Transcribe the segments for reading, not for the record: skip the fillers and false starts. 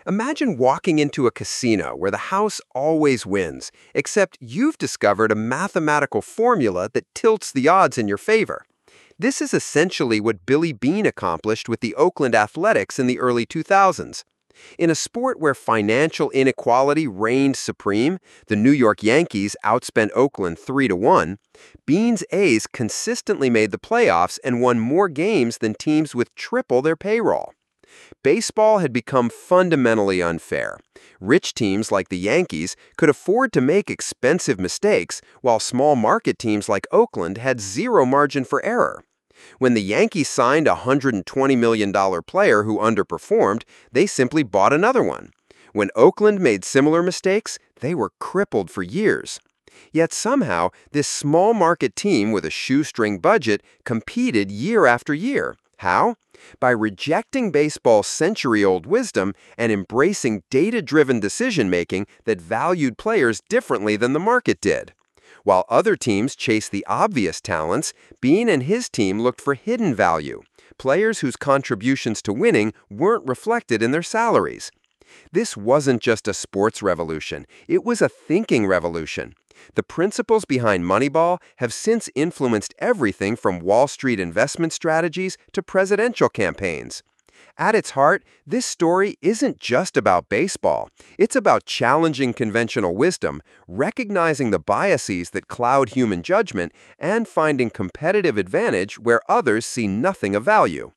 Imagine walking into a casino where the house always wins, except you've discovered a mathematical formula that tilts the odds in your favor. This is essentially what Billy Beane accomplished with the Oakland Athletics in the early 2000s. In a sport where financial inequality reigned supreme, the New York Yankees outspent Oakland 3-1. Beane's A's consistently made the playoffs and won more games than teams with triple their payroll. Baseball had become fundamentally unfair. Rich teams like the Yankees could afford to make expensive mistakes, while small market teams like Oakland had zero margin for error. When the Yankees signed a $120 million player who underperformed, they simply bought another one. When Oakland made similar mistakes, they were crippled for years. Yet somehow, this small market team with a shoestring budget competed year after year. How? By rejecting baseball's century-old wisdom and embracing data-driven decision-making that valued players differently than the market did. While other teams chased the obvious talents, Beane and his team looked for hidden value, players whose contributions to winning weren't reflected in their salaries. This wasn't just a sports revolution, it was a thinking revolution. The principles behind Moneyball have since influenced everything from Wall Street investment strategies to presidential campaigns. At its heart, this story isn't just about baseball. It's about challenging conventional wisdom, recognizing the biases that cloud human judgment, and finding competitive advantage where others see nothing of value.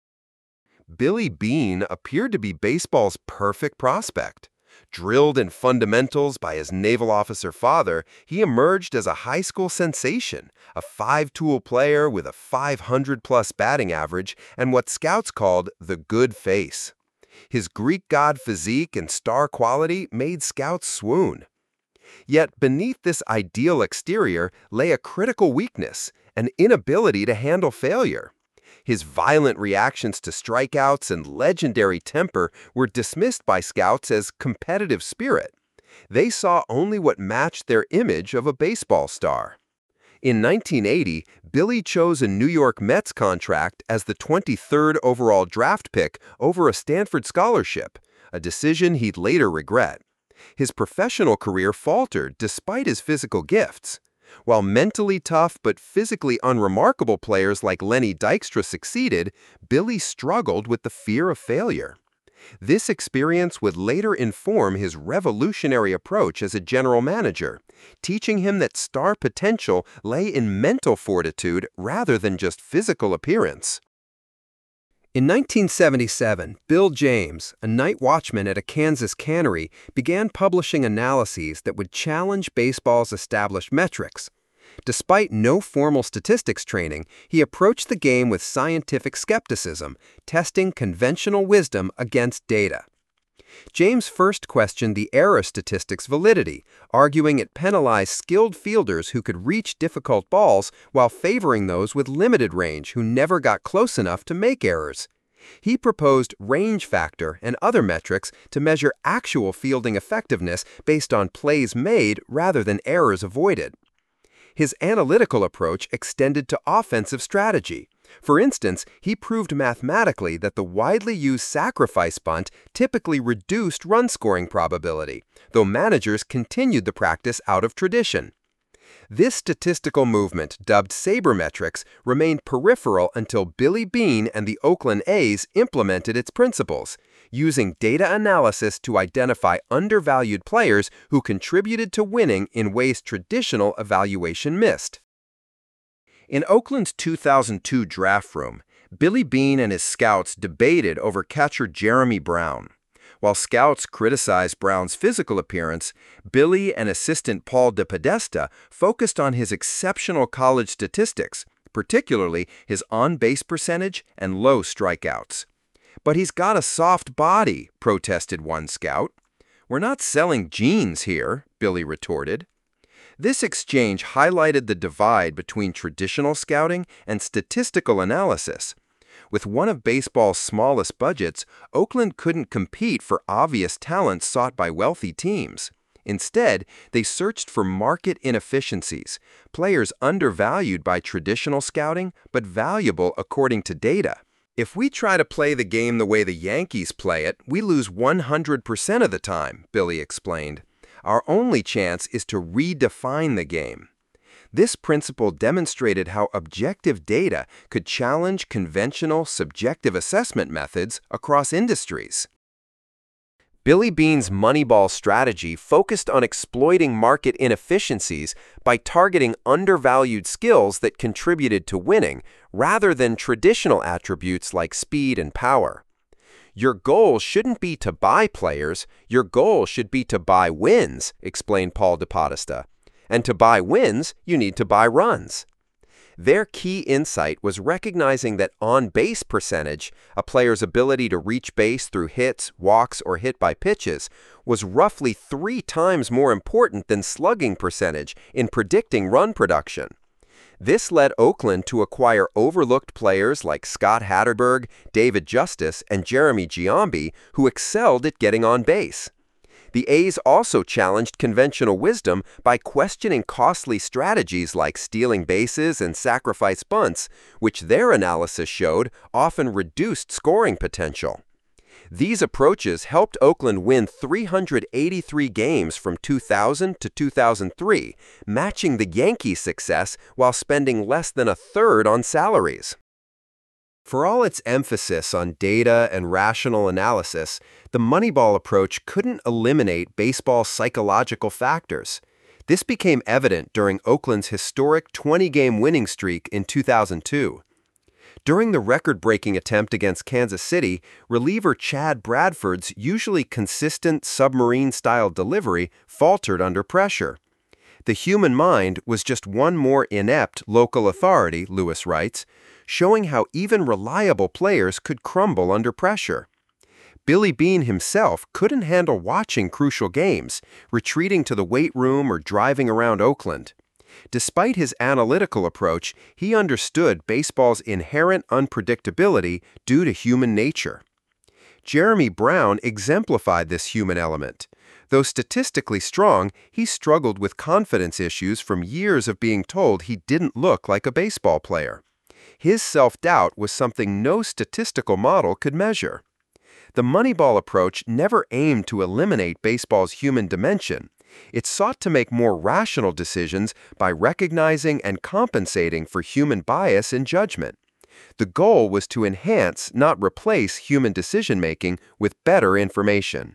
Billy Beane appeared to be baseball's perfect prospect. Drilled in fundamentals by his naval officer father, he emerged as a high school sensation, a five-tool player with a 500-plus batting average and what scouts called the good face. His Greek god physique and star quality made scouts swoon. Yet beneath this ideal exterior lay a critical weakness, an inability to handle failure. His violent reactions to strikeouts and legendary temper were dismissed by scouts as competitive spirit. They saw only what matched their image of a baseball star. In 1980, Billy chose a New York Mets contract as the 23rd overall draft pick over a Stanford scholarship, a decision he'd later regret. His professional career faltered despite his physical gifts. While mentally tough but physically unremarkable players like Lenny Dykstra succeeded, Billy struggled with the fear of failure. This experience would later inform his revolutionary approach as a general manager, teaching him that star potential lay in mental fortitude rather than just physical appearance. In 1977, Bill James, a night watchman at a Kansas cannery, began publishing analyses that would challenge baseball's established metrics. Despite no formal statistics training, he approached the game with scientific skepticism, testing conventional wisdom against data. James first questioned the error statistics' validity, arguing it penalized skilled fielders who could reach difficult balls while favoring those with limited range who never got close enough to make errors. He proposed range factor and other metrics to measure actual fielding effectiveness based on plays made rather than errors avoided. His analytical approach extended to offensive strategy. For instance, he proved mathematically that the widely used sacrifice bunt typically reduced run-scoring probability, though managers continued the practice out of tradition. This statistical movement, dubbed sabermetrics, remained peripheral until Billy Beane and the Oakland A's implemented its principles, using data analysis to identify undervalued players who contributed to winning in ways traditional evaluation missed. In Oakland's 2002 draft room, Billy Beane and his scouts debated over catcher Jeremy Brown. While scouts criticized Brown's physical appearance, Billy and assistant Paul DePodesta focused on his exceptional college statistics, particularly his on-base percentage and low strikeouts. "But he's got a soft body," protested one scout. "We're not selling jeans here," Billy retorted. This exchange highlighted the divide between traditional scouting and statistical analysis. With one of baseball's smallest budgets, Oakland couldn't compete for obvious talent sought by wealthy teams. Instead, they searched for market inefficiencies, players undervalued by traditional scouting but valuable according to data. If we try to play the game the way the Yankees play it, we lose 100% of the time, Billy explained. Our only chance is to redefine the game. This principle demonstrated how objective data could challenge conventional subjective assessment methods across industries. Billy Beane's Moneyball strategy focused on exploiting market inefficiencies by targeting undervalued skills that contributed to winning, rather than traditional attributes like speed and power. Your goal shouldn't be to buy players, your goal should be to buy wins, explained Paul DePodesta. And to buy wins, you need to buy runs. Their key insight was recognizing that on-base percentage, a player's ability to reach base through hits, walks, or hit by pitches, was roughly 3 times more important than slugging percentage in predicting run production. This led Oakland to acquire overlooked players like Scott Hatterberg, David Justice, and Jeremy Giambi, who excelled at getting on base. The A's also challenged conventional wisdom by questioning costly strategies like stealing bases and sacrifice bunts, which their analysis showed often reduced scoring potential. These approaches helped Oakland win 383 games from 2000 to 2003, matching the Yankees' success while spending less than a third on salaries. For all its emphasis on data and rational analysis, the Moneyball approach couldn't eliminate baseball's psychological factors. This became evident during Oakland's historic 20-game winning streak in 2002. During the record-breaking attempt against Kansas City, reliever Chad Bradford's usually consistent submarine-style delivery faltered under pressure. The human mind was just one more inept local authority, Lewis writes, showing how even reliable players could crumble under pressure. Billy Beane himself couldn't handle watching crucial games, retreating to the weight room or driving around Oakland. Despite his analytical approach, he understood baseball's inherent unpredictability due to human nature. Jeremy Brown exemplified this human element. Though statistically strong, he struggled with confidence issues from years of being told he didn't look like a baseball player. His self-doubt was something no statistical model could measure. The Moneyball approach never aimed to eliminate baseball's human dimension. It sought to make more rational decisions by recognizing and compensating for human bias and judgment. The goal was to enhance, not replace, human decision-making with better information.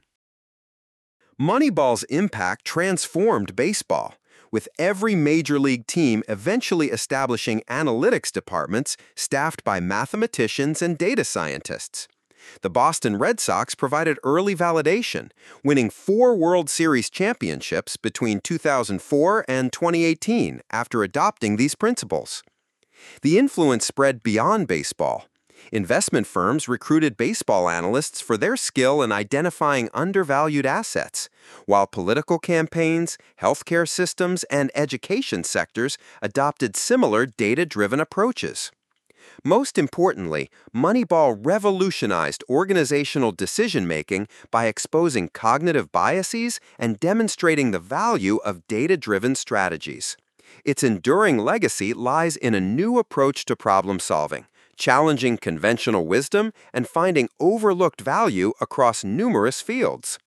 Moneyball's impact transformed baseball, with every major league team eventually establishing analytics departments staffed by mathematicians and data scientists. The Boston Red Sox provided early validation, winning 4 World Series championships between 2004 and 2018 after adopting these principles. The influence spread beyond baseball. Investment firms recruited baseball analysts for their skill in identifying undervalued assets, while political campaigns, healthcare systems, and education sectors adopted similar data-driven approaches. Most importantly, Moneyball revolutionized organizational decision-making by exposing cognitive biases and demonstrating the value of data-driven strategies. Its enduring legacy lies in a new approach to problem-solving, challenging conventional wisdom and finding overlooked value across numerous fields.